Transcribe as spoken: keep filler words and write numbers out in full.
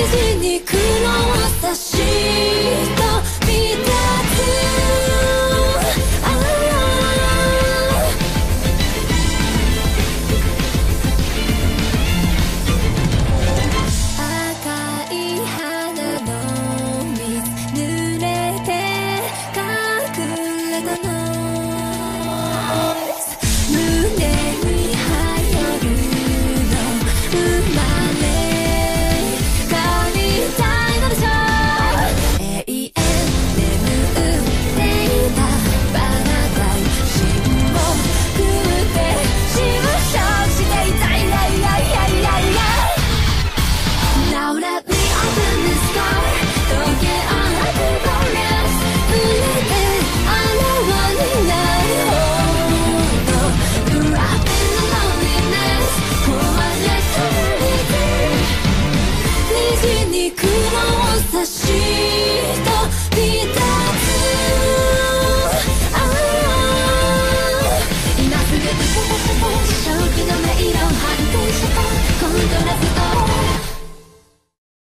虹に黒を差し飛び立つ赤い花の水濡れて隠れたの胸に入るの生まれ変りたいのでしょう永遠眠っていたパラダイスを食ってしぶしょしていたいやいやいやいやいや Now let me open the sky Don't get on like a glorious 触れてあらわにないほど You're up in the loneliness Quiet eternity 虹に黒を差し